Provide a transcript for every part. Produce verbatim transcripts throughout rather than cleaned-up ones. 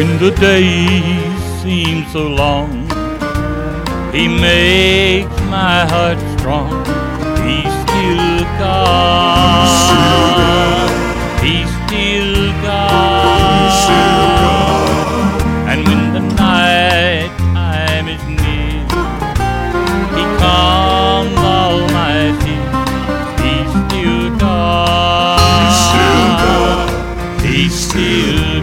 When the days seem so long, He makes my heart strong. He's still God. He's still God. And when the night time is near, He calms all my fears. He's still God. He's still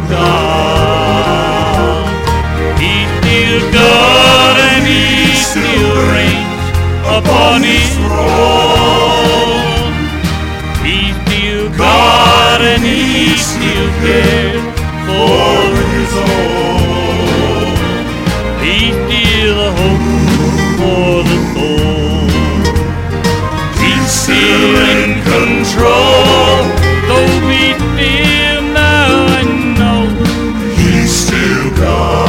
God. He's still God, and He still reigns upon His throne. He's still God, and He still cares for His own. He's still a hope for the soul. He's still in control, though be still now and know He's still God.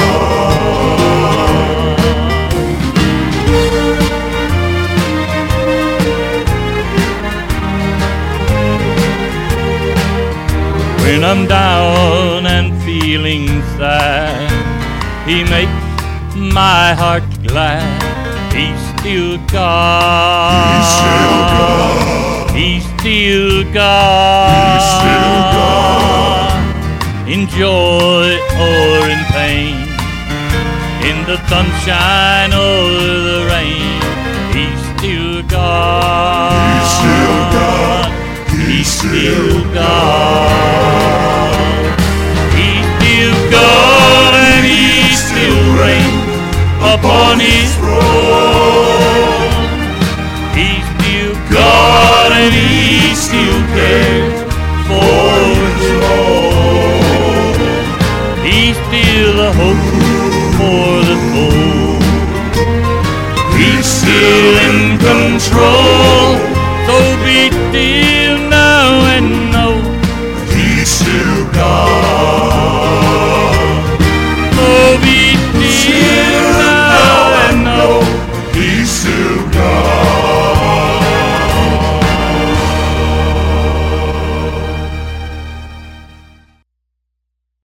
When I'm down and feeling sad, He makes my heart glad. He's still God. He's still God. He's still God. He's still God. In joy or in pain, in the sunshine or the rain, He's still God. He's still God. He's still God. He's still God, and He still reigns upon His throne. He's still God, and He still cares for His own. He's still a hope for the soul. He's still in control, so